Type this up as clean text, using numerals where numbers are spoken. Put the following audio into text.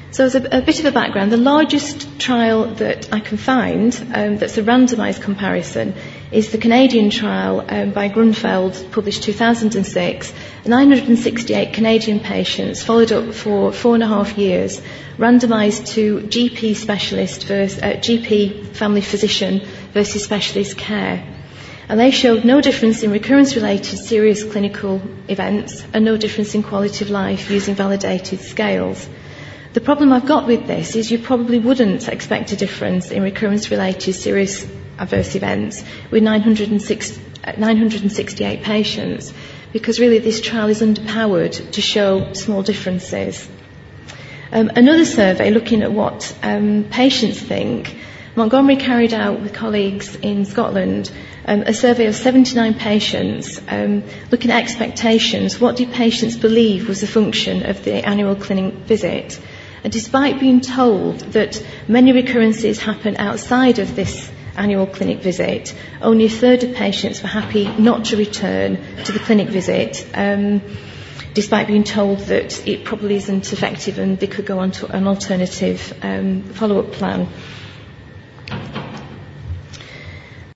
So as a bit of a background, the largest trial that I can find that's a randomised comparison is the Canadian trial by Grunfeld, published 2006. 968 Canadian patients followed up for 4.5 years, randomised to GP specialist versus GP family physician versus specialist care. And they showed no difference in recurrence-related serious clinical events and no difference in quality of life using validated scales. The problem I've got with this is you probably wouldn't expect a difference in recurrence-related serious adverse events with 968 patients, because really this trial is underpowered to show small differences. Another survey looking at what patients think, Montgomery carried out with colleagues in Scotland a survey of 79 patients looking at expectations. What did patients believe was the function of the annual clinic visit? And despite being told that many recurrences happen outside of this annual clinic visit, only a third of patients were happy not to return to the clinic visit, despite being told that it probably isn't effective and they could go on to an alternative follow-up plan.